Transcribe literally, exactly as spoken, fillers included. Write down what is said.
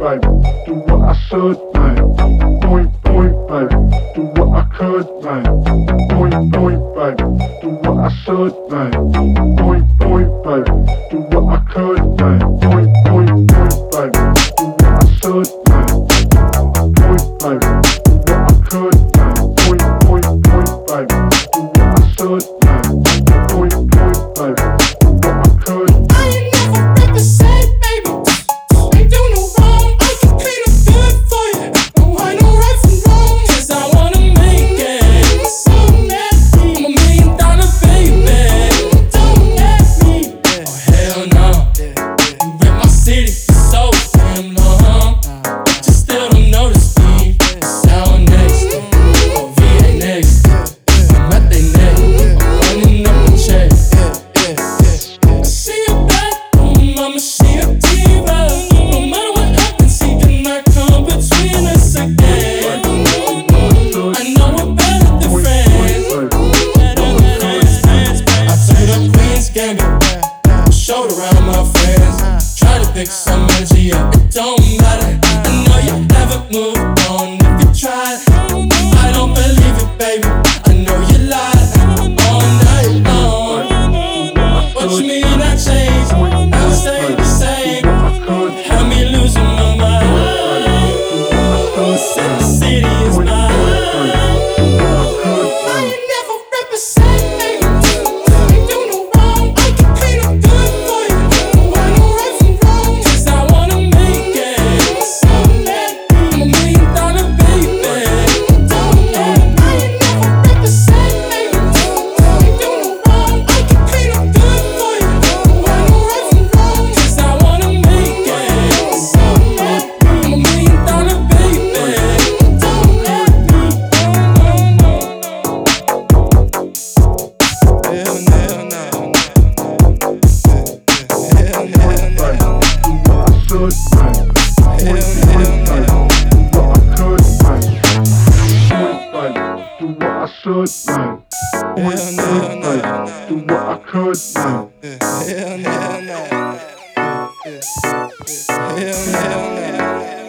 baby, do what I should, man. Point, point, baby, do what I could, man. Point, point, baby, do what I should, man. Point, point, baby, do what I could, man. Point, point, point, baby, do what I should, man. Point, baby, do what I could, man. Point, point, point, baby, do what I should, man. Point, point, baby, do what I could. I ain't never represent, baby. Ain't do no wrong. I can clean up good for you. No, I know right from wrong. 'Cause I wanna make it. So nasty. I'm a million dollar baby. Don't let me. Oh hell no. You rip my city for so damn long, but you still don't notice me. Sound next, oh V A next. I'm at they neck. I'm running up a check. I see a bathroom, I'ma see a diva. No matter what happens, he cannot come between us again. I know we're better than friends. I took up Queen's Gambit, showed around my friends. Try to pick some energy up, it don't matter. I know you haven't moved on if you tried. I don't believe it, baby. I know you lied all night long. What you mean I changed? I stay the same. Had me losing my mind. Said the city is mine. I ain't never represent, baby. Ain't do no wrong. I can clean up good for you. No, I know right from wrong. 'Cause I wanna make it. So let me. I'm a million dollar baby. Don't let me. I ain't never represent, baby. Ain't do no wrong. I can clean up good for you. No, I know right from wrong. 'Cause I wanna make it. So let me. I'm a million dollar baby. Don't let me. No, no, no, no. Hell no, hell no. Hell no, hell no. Do what I should, man. Point, point, baby, do what I could, man. Point, baby, do what I should, man. Point, point, baby, do what I could, man. Hell no, hell no. Hell no, hell no.